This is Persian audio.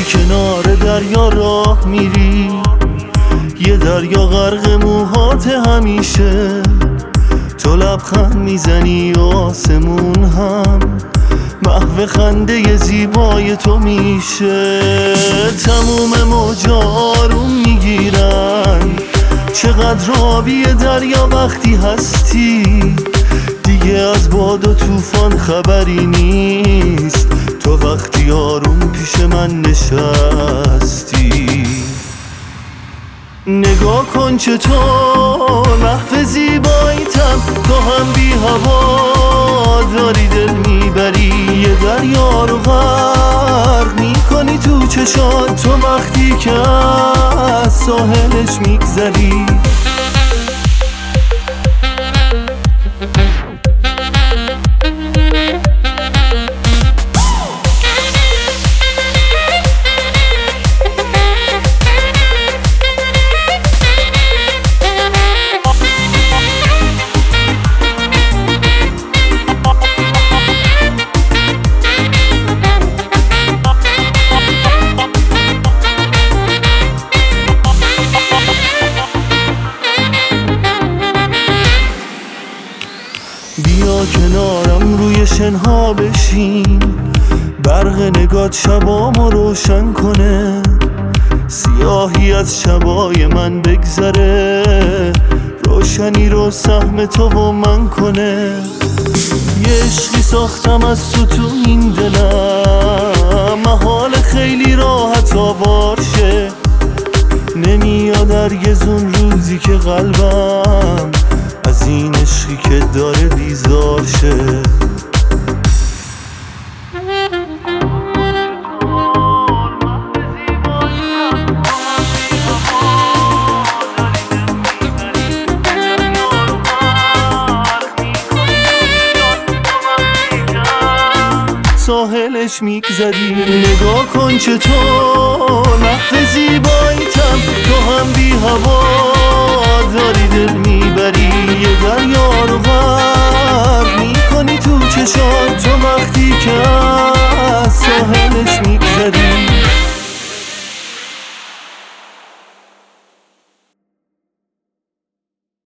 کنار دریا راه میری، یه دریا غرق موهات همیشه، تو لبخند میزنی و آسمون هم محو خنده زیبای تو میشه. تموم موجا آروم میگیرن، چقدر آبی دریا وقتی هستی، دیگه از باد و طوفان خبری نیست، تو وقتی آروم پیش من نشستی. نگاه کن چطور محو زیباییتم، تو هم بی هوا داری دل میبری، یه دریا رو غرق میکنی تو چشات، تو وقتی که از ساحلش میگذری. بیا کنارم روی شنها بشین، برق نگات شبامو روشن کنه، سیاهی از شبای من بگذره، روشنی رو سهم تو و من کنه. یه عشقی ساختم از تو این دلم، محال خیلی راحت آوار شه، نمیاد هرگز اون روزی که قلبم از این عشقی که داره بیزار شه. ساحلش میگذری، نگاه کن چطور محو زیباییتم، تو هم بی هوا داری دل میبری، یه دریا رو غرق میکنی تو چشات، تو وقتی که